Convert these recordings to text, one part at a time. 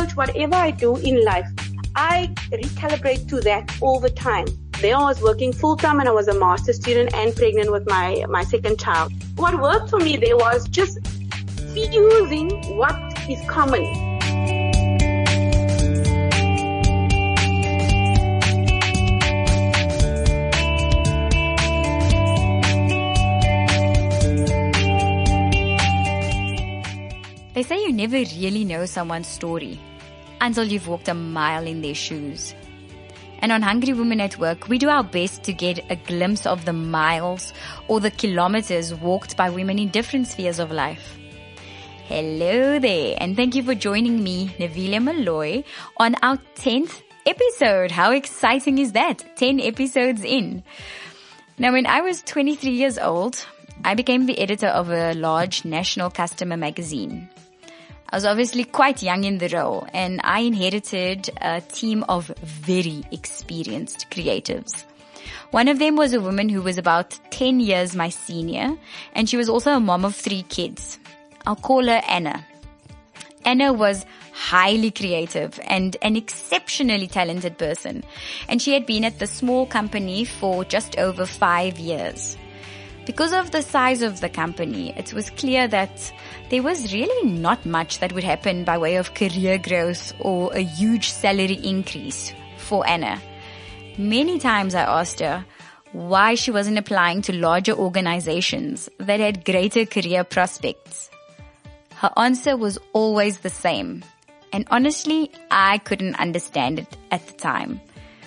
much whatever I do in life, I recalibrate to that all the time. There I was working full-time and I was a master's student and pregnant with my second child. What worked for me there was just fusing what is common. They say you never really know someone's story until you've walked a mile in their shoes. And on Hungry Women at Work, we do our best to get a glimpse of the miles or the kilometers walked by women in different spheres of life. Hello there, and thank you for joining me, Navilia Malloy, on our 10th episode. How exciting is that? 10 episodes in. Now, when I was 23 years old, I became the editor of a large national customer magazine. I was obviously quite young in the role, and I inherited a team of very experienced creatives. One of them was a woman who was about 10 years my senior, and she was also a mom of 3 kids. I'll call her Anna. Anna was highly creative and an exceptionally talented person, and she had been at the small company for just over 5 years. Because of the size of the company, it was clear that there was really not much that would happen by way of career growth or a huge salary increase for Anna. Many times I asked her why she wasn't applying to larger organizations that had greater career prospects. Her answer was always the same, and honestly, I couldn't understand it at the time.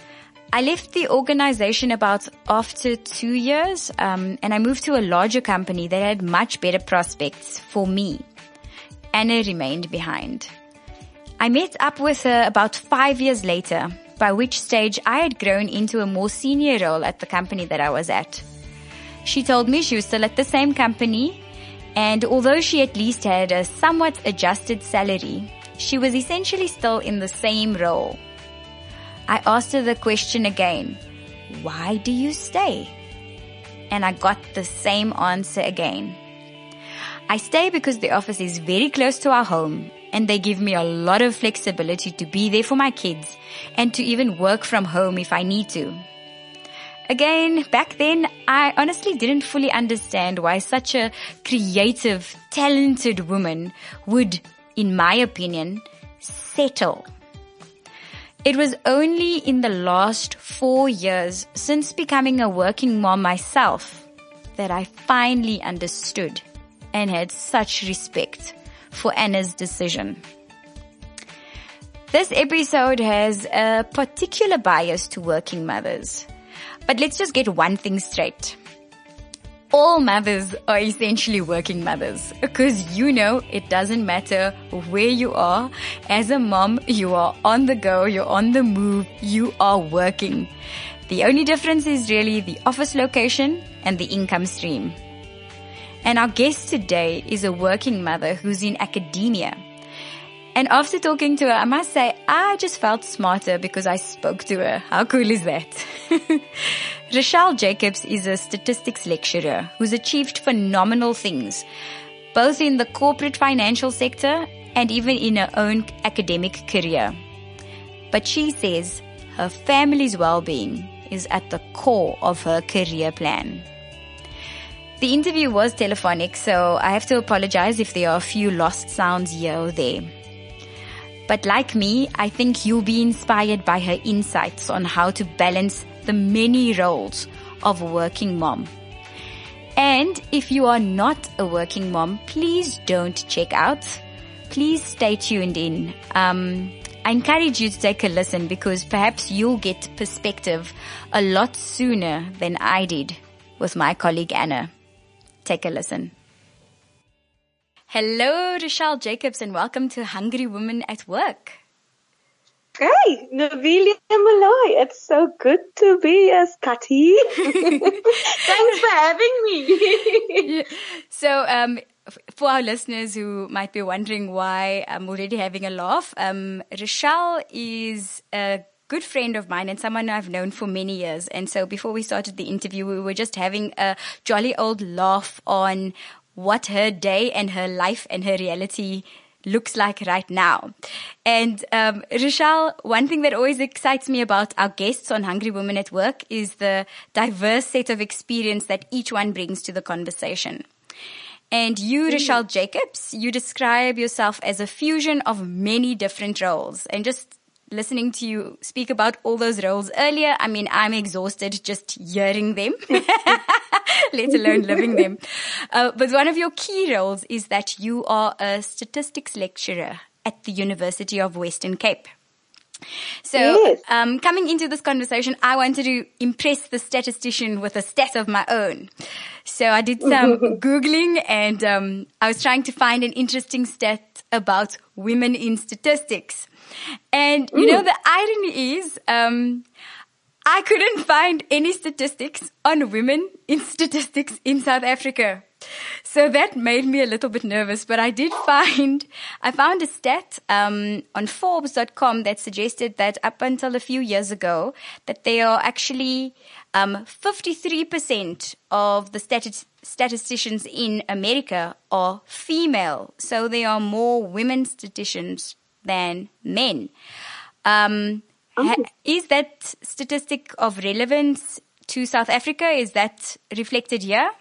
I left the organization about after 2 years, and I moved to a larger company that had much better prospects for me. Anna remained behind. I met up with her about 5 years later, by which stage I had grown into a more senior role at the company that I was at. She told me she was still at the same company, and although she at least had a somewhat adjusted salary, she was essentially still in the same role. I asked her the question again, why do you stay? And I got the same answer again. I stay because the office is very close to our home, and they give me a lot of flexibility to be there for my kids and to even work from home if I need to. Again, back then, I honestly didn't fully understand why such a creative, talented woman would, in my opinion, settle. It was only in the last 4 years since becoming a working mom myself that I finally understood and had such respect for Anna's decision. This episode has a particular bias to working mothers, but let's just get one thing straight. All mothers are essentially working mothers because it doesn't matter where you are. As a mom, you are on the go, you're on the move, you are working. The only difference is really the office location and the income stream. And our guest today is a working mother who's in academia. And after talking to her, I must say, I just felt smarter because I spoke to her. How cool is that? Rochelle Jacobs is a statistics lecturer who's achieved phenomenal things, both in the corporate financial sector and even in her own academic career. But she says her family's well-being is at the core of her career plan. The interview was telephonic, so I have to apologize if there are a few lost sounds here or there. But like me, I think you'll be inspired by her insights on how to balance the many roles of a working mom. And if you are not a working mom, please don't check out. Please stay tuned in. I encourage you to take a listen because perhaps you'll get perspective a lot sooner than I did with my colleague Anna. Take a listen. Hello, Rochelle Jacobs, and welcome to Hungry Women at Work. Hey, Navilia Malloy, it's so good to be a Scotty. Thanks for having me. So, for our listeners who might be wondering why I'm already having a laugh, Rochelle is a good friend of mine and someone I've known for many years. And so before we started the interview, we were just having a jolly old laugh on what her day and her life and her reality looks like right now. And Rochelle, one thing that always excites me about our guests on Hungry Women at Work is the diverse set of experience that each one brings to the conversation. And you, Rochelle Jacobs, you describe yourself as a fusion of many different roles. And just listening to you speak about all those roles earlier, I mean, I'm exhausted just hearing them, let alone living them. But one of your key roles is that you are a statistics lecturer at the University of Western Cape. So, Yes. Coming into this conversation, I wanted to impress the statistician with a stat of my own. So I did some Googling and I was trying to find an interesting stat about women in statistics. And, you know, the irony is, I couldn't find any statistics on women in statistics in South Africa. So that made me a little bit nervous, but I found a stat, on Forbes.com that suggested that up until a few years ago, that there are actually, 53% of the statisticians in America are female. So there are more women statisticians than men. Is that statistic of relevance to South Africa? Is that reflected here?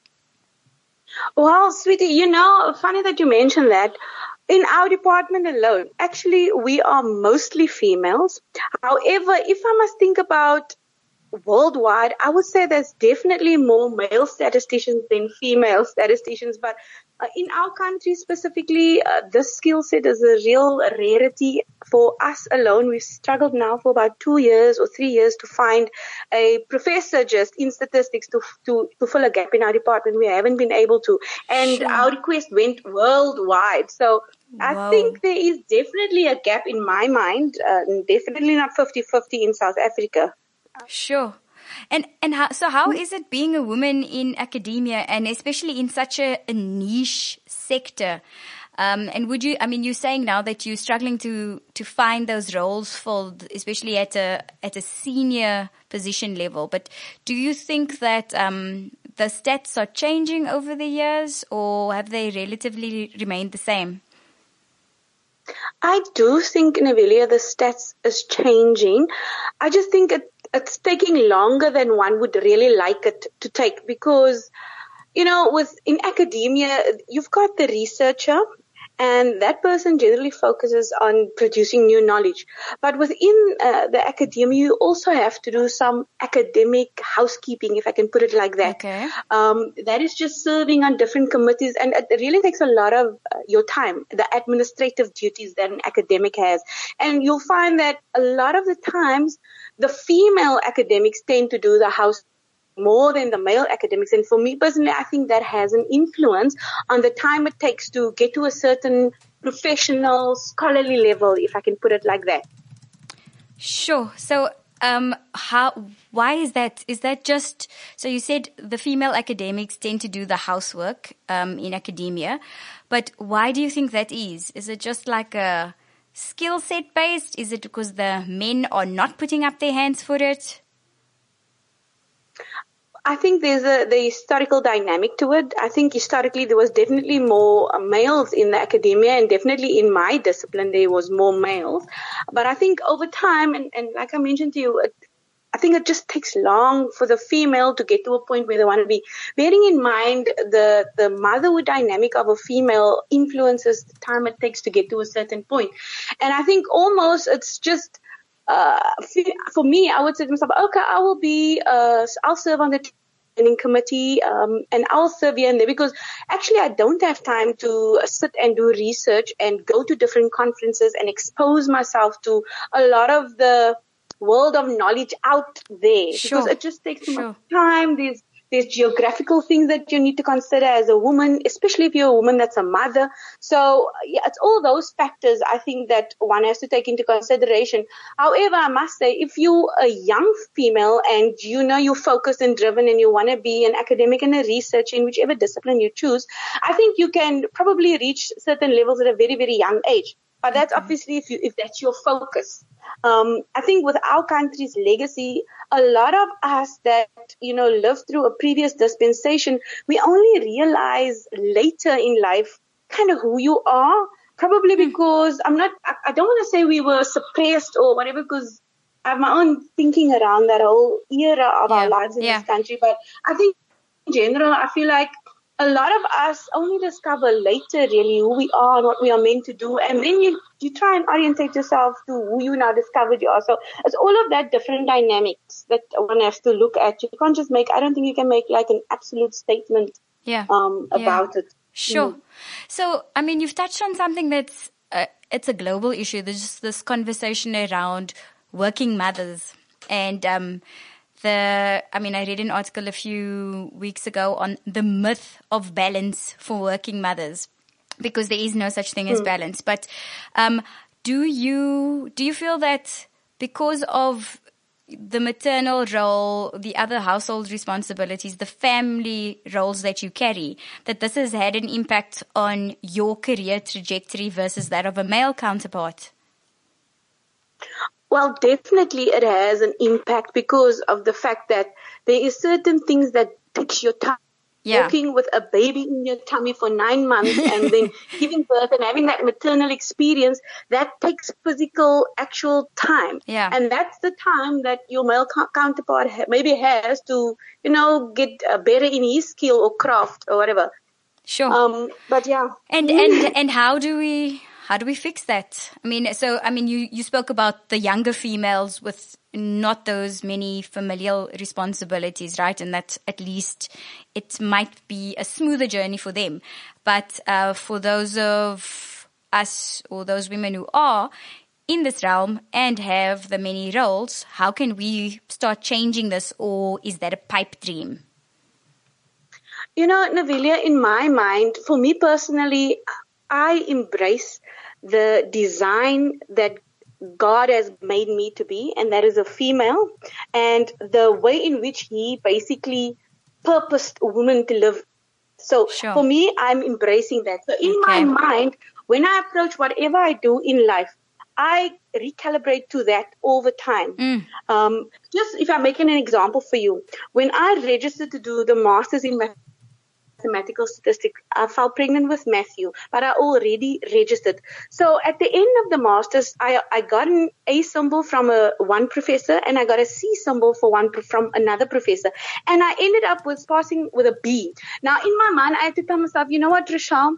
Well, sweetie, you know, funny that you mentioned that. In our department alone, actually, we are mostly females. However, if I must think about worldwide, I would say there's definitely more male statisticians than female statisticians. But in our country specifically, this skill set is a real rarity for us alone. We've struggled now for about 2 years or 3 years to find a professor just in statistics to fill a gap in our department. We haven't been able to. And our request went worldwide. So I think there is definitely a gap in my mind, definitely not 50-50 in South Africa. Sure. And how is it being a woman in academia and especially in such a niche sector? And you're saying now that you're struggling to find those roles filled, especially at a senior position level. But do you think that the stats are changing over the years, or have they relatively remained the same? I do think, Navelia, the stats is changing. I just think it's taking longer than one would really like it to take because, you know, in academia, you've got the researcher and that person generally focuses on producing new knowledge. But within the academia, you also have to do some academic housekeeping, if I can put it like that. Okay. That is just serving on different committees, and it really takes a lot of your time, the administrative duties that an academic has. And you'll find that a lot of the times, the female academics tend to do the house more than the male academics. And for me personally, I think that has an influence on the time it takes to get to a certain professional, scholarly level, if I can put it like that. Sure. So, why is that? Is that just, so you said the female academics tend to do the housework, in academia, but why do you think that is? Is it just like a skill set based? Is it because the men are not putting up their hands for it? I think there's the historical dynamic to it. I think historically there was definitely more males in the academia, and definitely in my discipline there was more males. But I think over time, and like I mentioned to you, I think it just takes long for the female to get to a point where they want to be. Bearing in mind the motherhood dynamic of a female influences the time it takes to get to a certain point. And I think almost it's just, for me, I would say to myself, okay, I'll serve on the training committee, and I'll serve here and there, because actually I don't have time to sit and do research and go to different conferences and expose myself to a lot of the world of knowledge out there. Sure. Because it just takes too much time. There's geographical things that you need to consider as a woman, especially if you're a woman that's a mother. So yeah, it's all those factors I think that one has to take into consideration. However, I must say, if you're a young female and you know you're focused and driven and you want to be an academic and a researcher in whichever discipline you choose, I think you can probably reach certain levels at a very, very young age. But that's obviously if that's your focus. I think with our country's legacy, a lot of us that, lived through a previous dispensation, we only realize later in life kind of who you are. Probably because I don't want to say we were suppressed or whatever, because I have my own thinking around that whole era of our lives in this country. But I think in general, I feel like a lot of us only discover later really who we are and what we are meant to do. And then you try and orientate yourself to who you now discovered you are. So it's all of that different dynamics that one has to look at. You can't just I don't think you can make like an absolute statement about it. Sure. So, I mean, you've touched on something that's, it's a global issue. There's this conversation around working mothers. And, I read an article a few weeks ago on the myth of balance for working mothers, because there is no such thing as balance. But, do you feel that because of the maternal role, the other household responsibilities, the family roles that you carry, that this has had an impact on your career trajectory versus that of a male counterpart? Well, definitely it has an impact because of the fact that there is certain things that takes your time. Walking with a baby in your tummy for 9 months and then giving birth and having that maternal experience, that takes physical, actual time. Yeah. And that's the time that your male counterpart maybe has to, get better in his skill or craft or whatever. Sure. But yeah. And how do we fix that? You spoke about the younger females with not those many familial responsibilities, right? And that at least it might be a smoother journey for them. But for those of us or those women who are in this realm and have the many roles, how can we start changing this, or is that a pipe dream? Navilia, in my mind, for me personally, I embrace the design that God has made me to be, and that is a female, and the way in which He basically purposed a woman to live. So for me, I'm embracing that. So in my mind, when I approach whatever I do in life, I recalibrate to that all the time. Just if I'm making an example for you, when I registered to do the Masters in Mathematical Statistics, I fell pregnant with Matthew, but I already registered. So at the end of the Masters, I got an A symbol from one professor and I got a C symbol from another professor. And I ended up passing with a B. Now in my mind, I had to tell myself, you know what, Rochelle,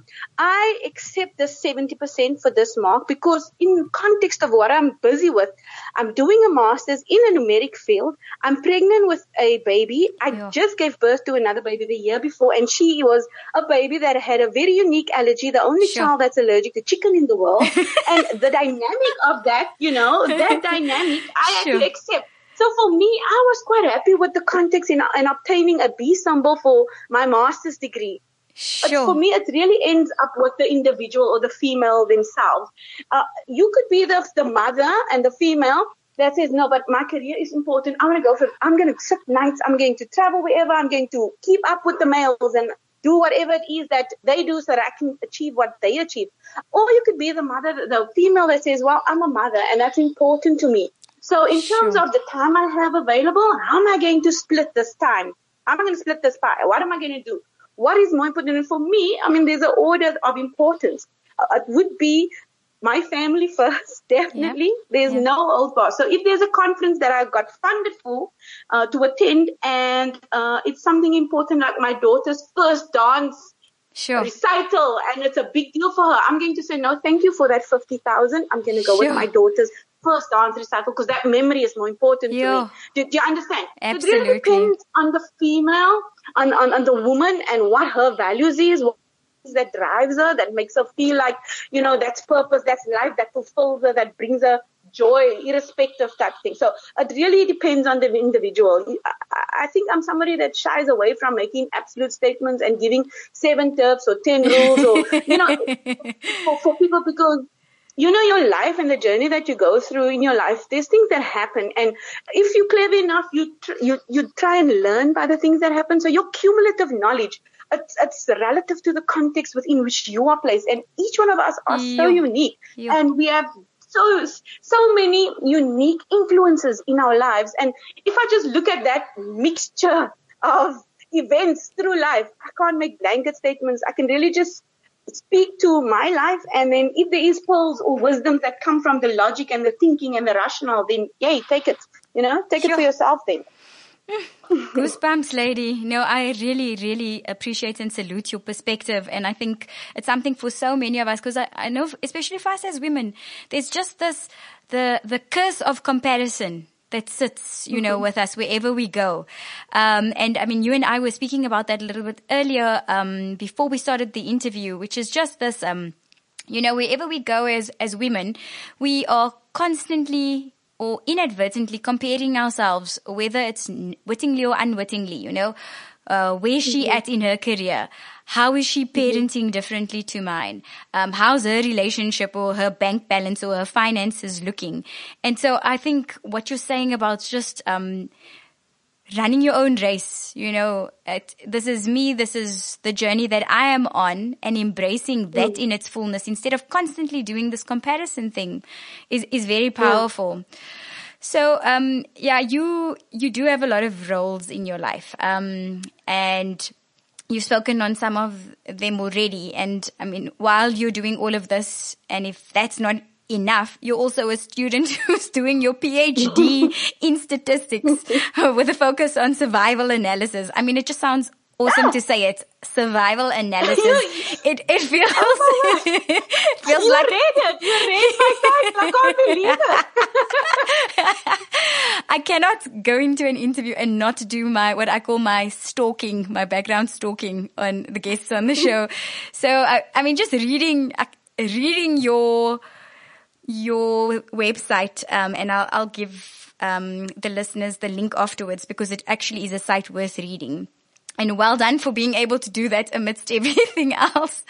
I accept this 70% for this mark because in context of what I'm busy with, I'm doing a Masters in a numeric field. I'm pregnant with a baby. I just gave birth to another baby the year before, and she was a baby that had a very unique allergy, the only child that's allergic to chicken in the world. And the dynamic of that, that dynamic, I had to accept. So for me, I was quite happy with the context in obtaining a B symbol for my master's degree. But for me, it really ends up with the individual or the female themselves. You could be the mother and the female that says, no, but my career is important. I want to go for it. I'm going to sit nights. I'm going to travel wherever. I'm going to keep up with the males and do whatever it is that they do so that I can achieve what they achieve. Or you could be the mother, the female that says, well, I'm a mother and that's important to me. So in terms of the time I have available, how am I going to split this time? How am I going to split this pie? What am I going to do? What is more important? And for me, there's an order of importance. It would be my family first, definitely. There's no old boss. So if there's a conference that I got funded for to attend, and it's something important like my daughter's first dance recital, and it's a big deal for her, I'm going to say, no, thank you for that 50,000. I'm going to go with my daughter's first dance recital because that memory is more important to me. Do you understand? Absolutely. It really depends on the female, on the woman and what her values is, that drives her, that makes her feel like, that's purpose, that's life, that fulfills her, that brings her joy, irrespective type thing. So it really depends on the individual. I think I'm somebody that shies away from making absolute statements and giving 7 tips or 10 rules or, for people, because your life and the journey that you go through in your life, there's things that happen. And if you're clever enough, you try and learn by the things that happen. So your cumulative knowledge, it's relative to the context within which you are placed. And each one of us are so unique. And we have so many unique influences in our lives. And if I just look at that mixture of events through life, I can't make blanket statements. I can really just speak to my life. And then if there is pearls or wisdoms that come from the logic and the thinking and the rational, then yay, take it, take it for yourself then. Goosebumps, lady. No, I really, really appreciate and salute your perspective. And I think it's something for so many of us, because I know, especially for us as women, there's just this, the curse of comparison that sits, with us wherever we go. And I mean, you and I were speaking about that a little bit earlier, before we started the interview, which is just this, wherever we go as women, we are constantly or inadvertently comparing ourselves, whether it's wittingly or unwittingly, where's she at in her career? How is she parenting differently to mine? How's her relationship or her bank balance or her finances looking? And so I think what you're saying about just running your own race, this is me, this is the journey that I am on, and embracing that in its fullness instead of constantly doing this comparison thing is very powerful. So, you do have a lot of roles in your life, and you've spoken on some of them already. And I mean, while you're doing all of this, and if that's not enough, you're also a student who's doing your PhD in statistics with a focus on survival analysis. I mean, it just sounds awesome to say it. Survival analysis. It feels, it feels you like read it. You read my title. I can't believe it. I cannot go into an interview and not do what I call my stalking, my background stalking on the guests on the show. So I mean, just reading your website, and I'll give the listeners the link afterwards, because it actually is a site worth reading. And well done for being able to do that amidst everything else.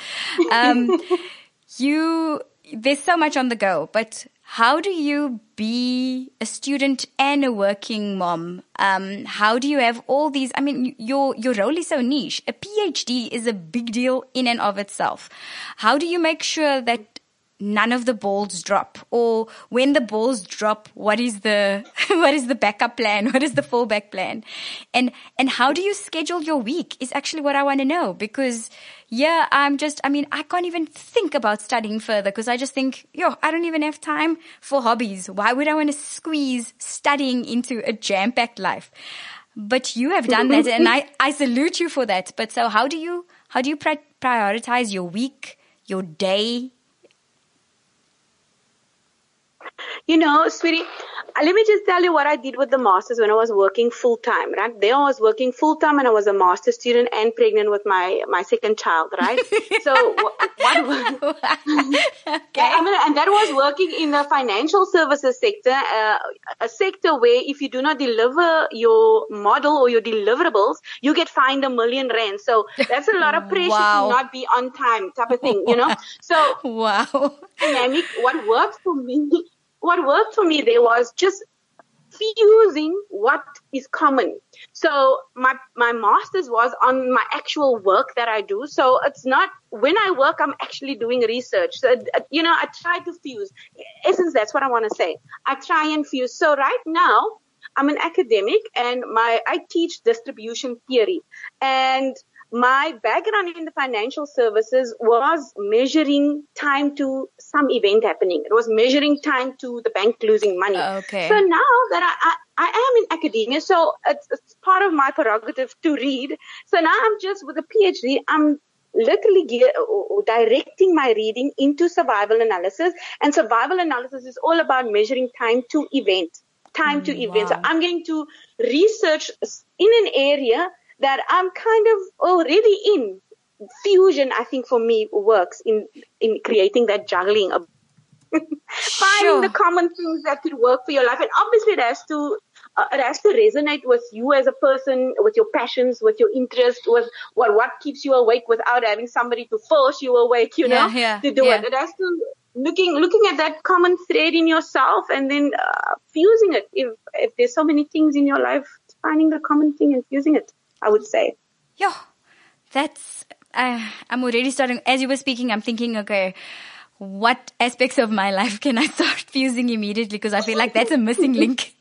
There's so much on the go, but how do you be a student and a working mom? How do you have all these? I mean, your role is so niche. A PhD is a big deal in and of itself. How do you make sure that none of the balls drop? Or when the balls drop, what is the backup plan? What is the fallback plan? And how do you schedule your week is actually what I want to know, because I can't even think about studying further, because I just think, I don't even have time for hobbies. Why would I want to squeeze studying into a jam-packed life? But you have done that, and I salute you for that. But so how do you prioritize your week, your day? Sweetie, let me just tell you what I did with the masters when I was working full time, right? There I was working full time, and I was a master's student and pregnant with my second child, right? So what Okay. and that was working in the financial services sector, a sector where if you do not deliver your model or your deliverables, you get fined R1 million. So that's a lot of pressure to not be on time, type of thing, So wow. Dynamic. What worked for me there was just fusing what is common. So my master's was on my actual work that I do. So it's not when I work, I'm actually doing research. So, I try to fuse. In essence, that's what I want to say. I try and fuse. So right now I'm an academic, and I teach distribution theory, and my background in the financial services was measuring time to some event happening. It was measuring time to the bank losing money. Okay. So now that I am in academia, so it's part of my prerogative to read. So now I'm just with a PhD, I'm literally directing my reading into survival analysis. And survival analysis is all about measuring time to event. Wow. So I'm going to research in an area that I'm kind of already in. Fusion, I think, for me works in creating that juggling of finding the common things that could work for your life. And obviously it has to resonate with you as a person, with your passions, with your interests, with what keeps you awake without having somebody to force you awake, to do it. It has to looking at that common thread in yourself, and then fusing it. If there's so many things in your life, finding the common thing and fusing it, I would say. Yeah, that's, I'm already starting, as you were speaking, I'm thinking, okay, what aspects of my life can I start fusing immediately? Because I feel like that's a missing link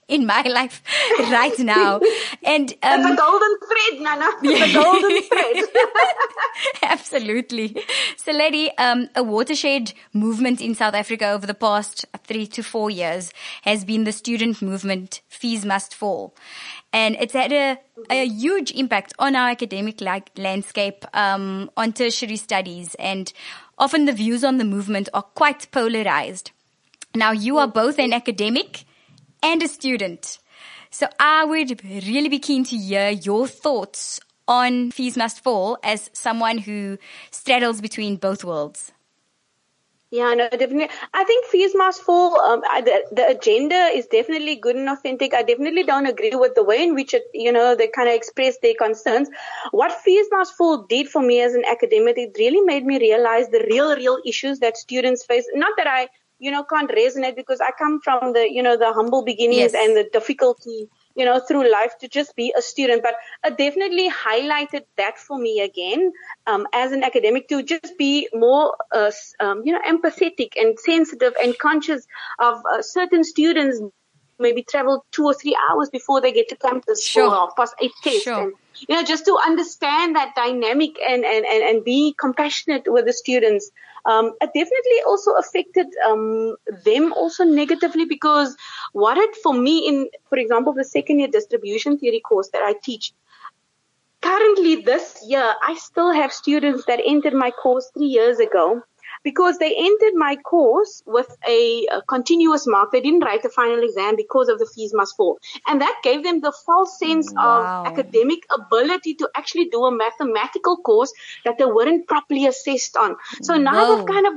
in my life right now. And it's a golden thread, Nana. It's a golden thread. Absolutely. So, lady, a watershed movement in South Africa over the past 3 to 4 years has been the student movement, Fees Must Fall. And it's had a huge impact on our academic landscape, on tertiary studies. And often the views on the movement are quite polarized. Now, you are both an academic and a student. So I would really be keen to hear your thoughts on Fees Must Fall as someone who straddles between both worlds. Yeah, no, definitely. I think Fees Must Fall, the agenda is definitely good and authentic. I definitely don't agree with the way in which it, they kind of express their concerns. What Fees Must Fall did for me as an academic, it really made me realize the real issues that students face. Not that I, can't resonate, because I come from the humble beginnings and the difficulty, through life to just be a student. But it definitely highlighted that for me again, as an academic, to just be more, empathetic and sensitive and conscious of certain students maybe travel 2 or 3 hours before they get to campus for +8 tests. Sure. And, just to understand that dynamic and be compassionate with the students. It definitely also affected them also negatively, because what it for me for example, the second year distribution theory course that I teach, currently this year, I still have students that entered my course 3 years ago, because they entered my course with a continuous mark. They didn't write the final exam because of the Fees Must Fall. And that gave them the false sense of academic ability to actually do a mathematical course that they weren't properly assessed on. So now they've kind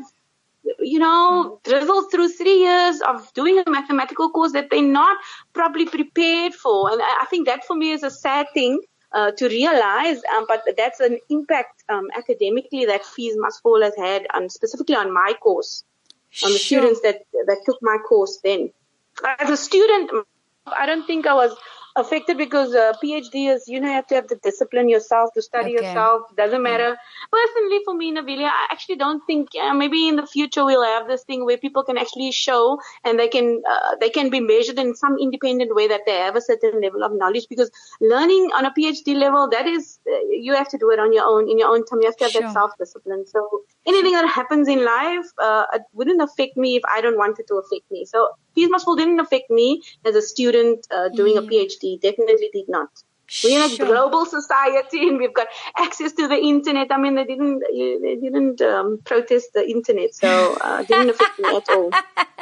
of, drizzled through 3 years of doing a mathematical course that they're not properly prepared for. And I think that for me is a sad thing to realize, but that's an impact academically that Fees Must Fall has had, specifically on my course, on the students that took my course then. As a student, I don't think I was affected, because PhD is, you have to have the discipline yourself to study yourself. Doesn't matter. Personally, for me, Navilia, I actually don't think, maybe in the future we'll have this thing where people can actually show, and they can be measured in some independent way that they have a certain level of knowledge, because learning on a PhD level, that is, you have to do it on your own, in your own time. You have to have that self-discipline. So anything that happens in life, it wouldn't affect me if I don't want it to affect me. So Fees Must Fall didn't affect me as a student doing a PhD. Definitely did not. We're in a global society, and we've got access to the internet. I mean, they didn't protest the internet, so it didn't affect me at all.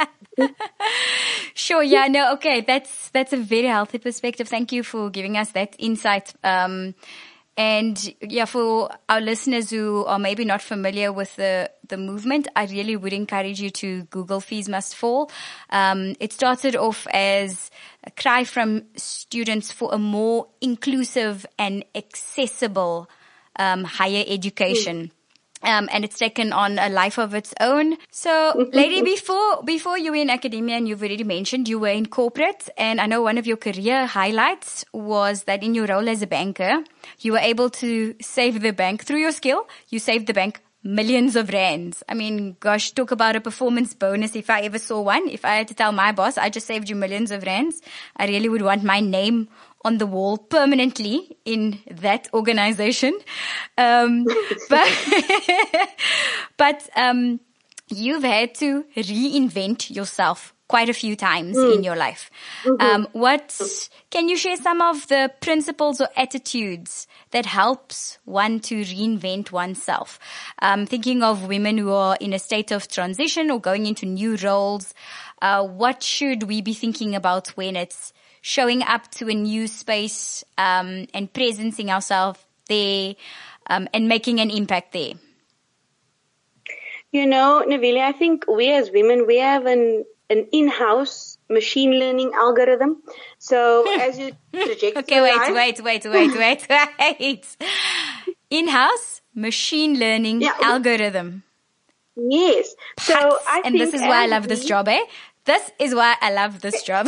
Sure. Yeah. No. Okay. That's a very healthy perspective. Thank you for giving us that insight. And yeah, for our listeners who are maybe not familiar with the movement, I really would encourage you to Google Fees Must Fall. It started off as a cry from students for a more inclusive and accessible higher education. And it's taken on a life of its own. So, lady, before you were in academia, and you've already mentioned you were in corporate, and I know one of your career highlights was that in your role as a banker, you were able to save the bank through your skill. You saved the bank millions of rands. I mean, gosh, talk about a performance bonus if I ever saw one. If I had to tell my boss, I just saved you millions of rands, I really would want my name on the wall permanently in that organization. But you've had to reinvent yourself quite a few times in your life. Can you share some of the principles or attitudes that helps one to reinvent oneself? Thinking of women who are in a state of transition or going into new roles, what should we be thinking about when it's showing up to a new space, and presencing ourselves there, and making an impact there? Navilia, I think we as women, we have an in-house machine learning algorithm. So as you project wait. In-house machine learning algorithm. Yes. So this is why I love this job, eh? This is why I love this job.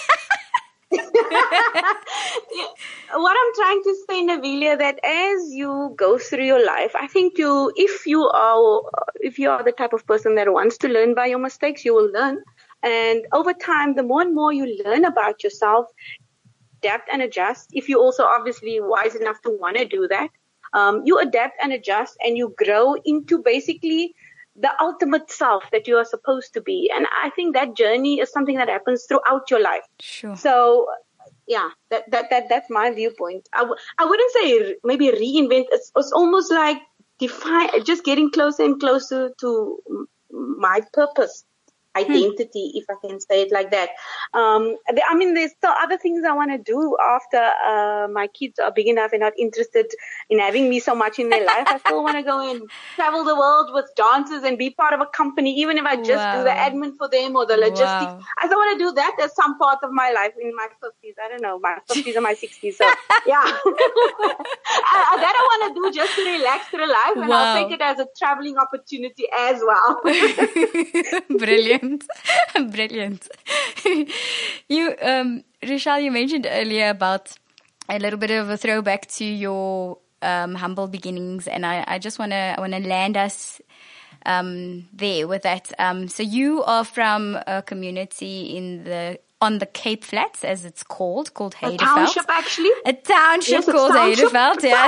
What I'm trying to say, Navilia, that as you go through your life, I think if you are the type of person that wants to learn by your mistakes, you will learn. And over time, the more and more you learn about yourself, adapt and adjust. If you're also obviously wise enough to want to do that, you adapt and adjust, and you grow into basically the ultimate self that you are supposed to be. And I think that journey is something that happens throughout your life. Sure. So, yeah, that's my viewpoint. I wouldn't say maybe reinvent. It's almost like just getting closer and closer to my purpose, identity, if I can say it like that. There's still other things I want to do after my kids are big enough and not interested in having me so much in their life. I still want to go and travel the world with dancers and be part of a company, even if I just do the admin for them or the logistics. Wow. I still want to do that as some part of my life in my 50s. I don't know, my 50s or my 60s. So, yeah. That I want to do just to relax through life, and I'll take it as a traveling opportunity as well. Brilliant. Brilliant. You, Richelle, you mentioned earlier about a little bit of a throwback to your humble beginnings, and I just want to land us there with that. So you are from a community on the Cape Flats, as it's called Heideveld. A township, actually. A township called Heideveld, yeah.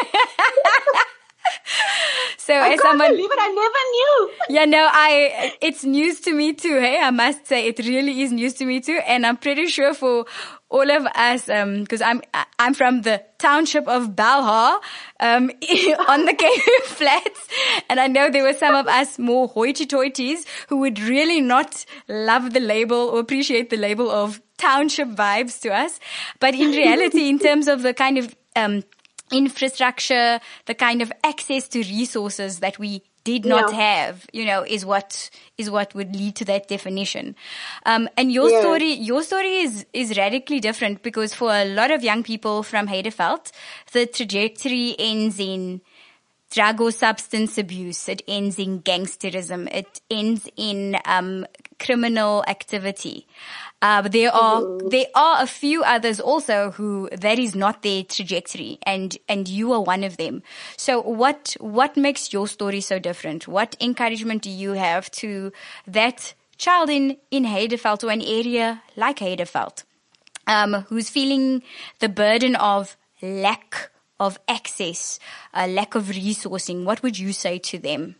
So I can't believe it. I never knew. Yeah, no, it's news to me too. Hey, I must say it really is news to me too. And I'm pretty sure for all of us, cause I'm from the township of Balha, on the Cape Flats. And I know there were some of us more hoity-toities who would really not love the label or appreciate the label of township vibes to us. But in reality, in terms of the kind of, infrastructure, the kind of access to resources that we did not have, is what would lead to that definition. And your story is radically different, because for a lot of young people from Heideveld, the trajectory ends in drug or substance abuse. It ends in gangsterism. It ends in, criminal activity. There are a few others also who that is not their trajectory, and you are one of them. So what makes your story so different? What encouragement do you have to that child in Heideveld, or an area like Heideveld, who's feeling the burden of lack of access, lack of resourcing? What would you say to them?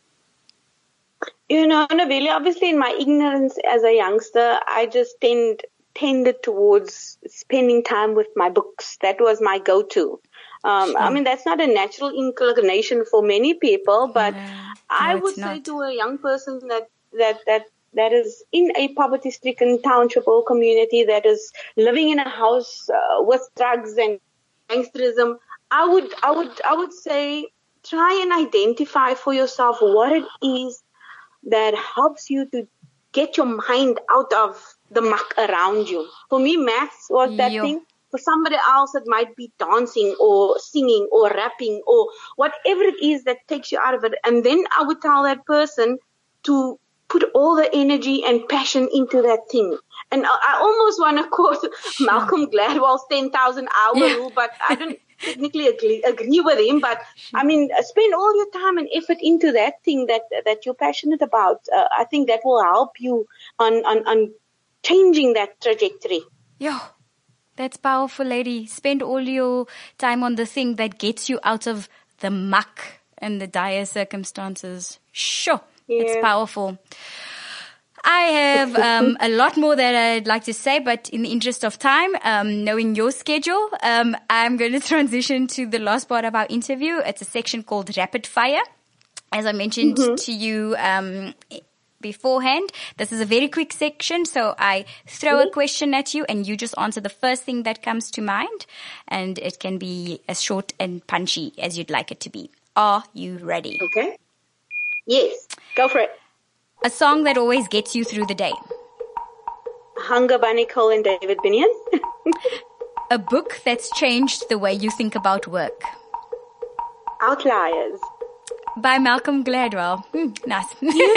Nabili, obviously in my ignorance as a youngster, I just tended towards spending time with my books. That was my go-to. That's not a natural inclination for many people, but I would say to a young person that is in a poverty-stricken township or community, that is living in a house with drugs and gangsterism, I would say try and identify for yourself what it is that helps you to get your mind out of the muck around you. For me, maths was that thing. For somebody else, it might be dancing or singing or rapping or whatever it is that takes you out of it. And then I would tell that person to put all the energy and passion into that thing. And I almost want to quote Malcolm Gladwell's 10,000 hour rule, but I don't technically agree with him. But spend all your time and effort into that thing that you're passionate about. I think that will help you on changing that trajectory. Yeah, that's powerful, lady. Spend all your time on the thing that gets you out of the muck and the dire circumstances. Sure. Yeah. It's powerful. I have a lot more that I'd like to say, but in the interest of time, knowing your schedule, I'm going to transition to the last part of our interview. It's a section called Rapid Fire. As I mentioned to you beforehand, this is a very quick section, so I throw a question at you and you just answer the first thing that comes to mind, and it can be as short and punchy as you'd like it to be. Are you ready? Okay. Yes, go for it. A song that always gets you through the day. Hunger, Bunny Cole and David Binion. A book that's changed the way you think about work. Outliers. By Malcolm Gladwell. Nice.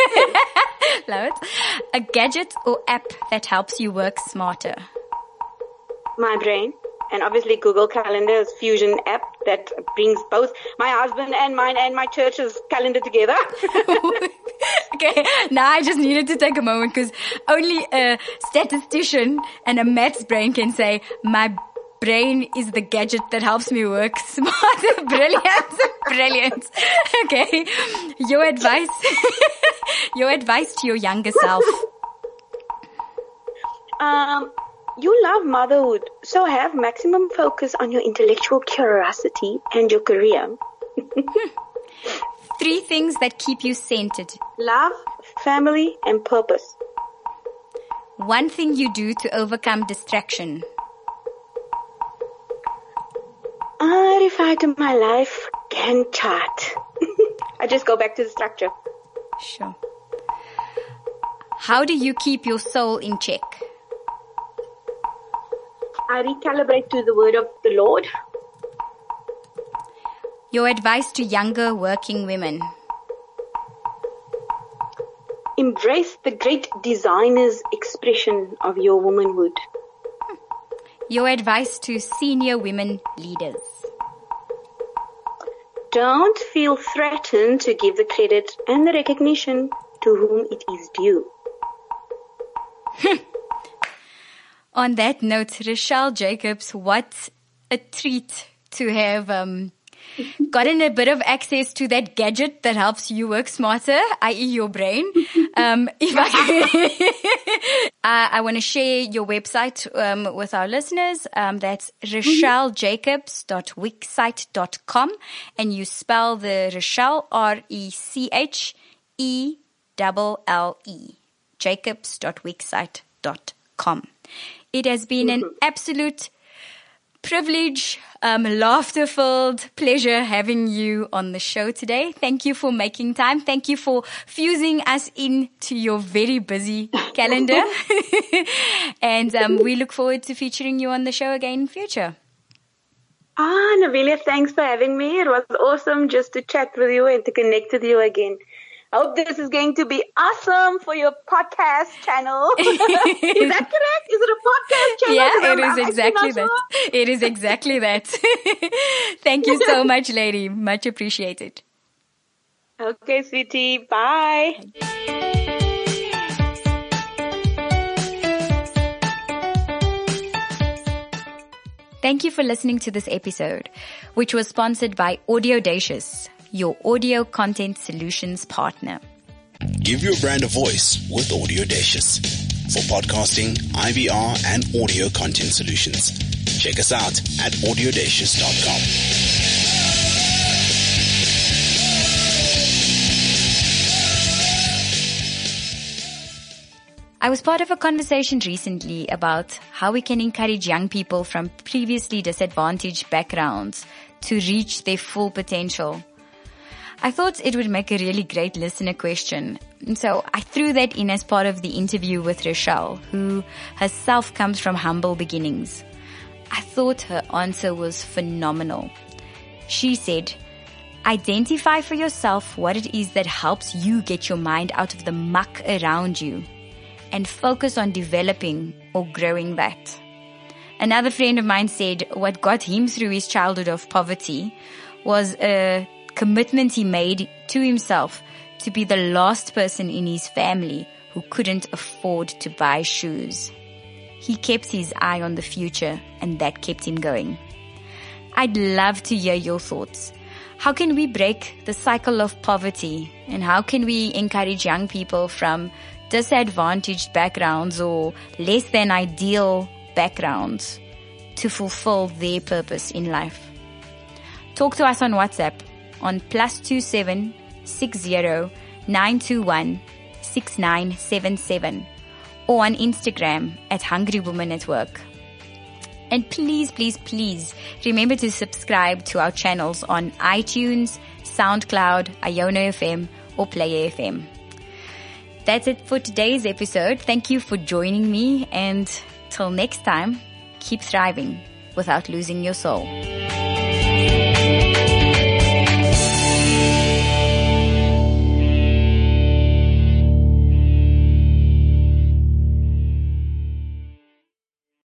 Love it. A gadget or app that helps you work smarter. My brain. And obviously Google Calendar's Fusion app that brings both my husband and mine and my church's calendar together. Okay, now I just needed to take a moment because only a statistician and a maths brain can say, my brain is the gadget that helps me work smarter. Brilliant. Brilliant. Okay. Your advice to your younger self. You love motherhood, so have maximum focus on your intellectual curiosity and your career. 3 things that keep you centered. Love, family, and purpose. 1 thing you do to overcome distraction. I refer to my life Gantt chart. I just go back to the structure. Sure. How do you keep your soul in check? I recalibrate to the word of the Lord. Your advice to younger working women. Embrace the great designer's expression of your womanhood. Your advice to senior women leaders. Don't feel threatened to give the credit and the recognition to whom it is due. On that note, Rochelle Jacobs, what a treat to have gotten a bit of access to that gadget that helps you work smarter, i.e. your brain. I want to share your website with our listeners. That's rochellejacobs.wixsite.com, and you spell the Rochelle, RECHELLE, jacobs.wixsite.com. It has been an absolute privilege, laughter-filled pleasure having you on the show today. Thank you for making time. Thank you for fusing us into your very busy calendar. And we look forward to featuring you on the show again in future. Navelia, thanks for having me. It was awesome just to chat with you and to connect with you again. I hope this is going to be awesome for your podcast channel. Is that correct? Is it a podcast channel? Yeah, it is exactly that. It is exactly that. Thank you so much, lady. Much appreciated. Okay, sweetie. Bye. Thank you for listening to this episode, which was sponsored by Audiodacious, your audio content solutions partner. Give your brand a voice with Audiodacious. For podcasting, IVR, and audio content solutions. Check us out at audiodacious.com. I was part of a conversation recently about how we can encourage young people from previously disadvantaged backgrounds to reach their full potential. I thought it would make a really great listener question. And so I threw that in as part of the interview with Rochelle, who herself comes from humble beginnings. I thought her answer was phenomenal. She said, identify for yourself what it is that helps you get your mind out of the muck around you and focus on developing or growing that. Another friend of mine said what got him through his childhood of poverty was a commitment he made to himself to be the last person in his family who couldn't afford to buy shoes. He kept his eye on the future, and that kept him going. I'd love to hear your thoughts. How can we break the cycle of poverty, and how can we encourage young people from disadvantaged backgrounds or less than ideal backgrounds to fulfill their purpose in life? Talk to us on WhatsApp on +27 60 921 6977 or on Instagram at Hungry Woman at Work. And please, please, please remember to subscribe to our channels on iTunes, SoundCloud, Iono FM or Player FM. That's it for today's episode. Thank you for joining me, and till next time, keep thriving without losing your soul.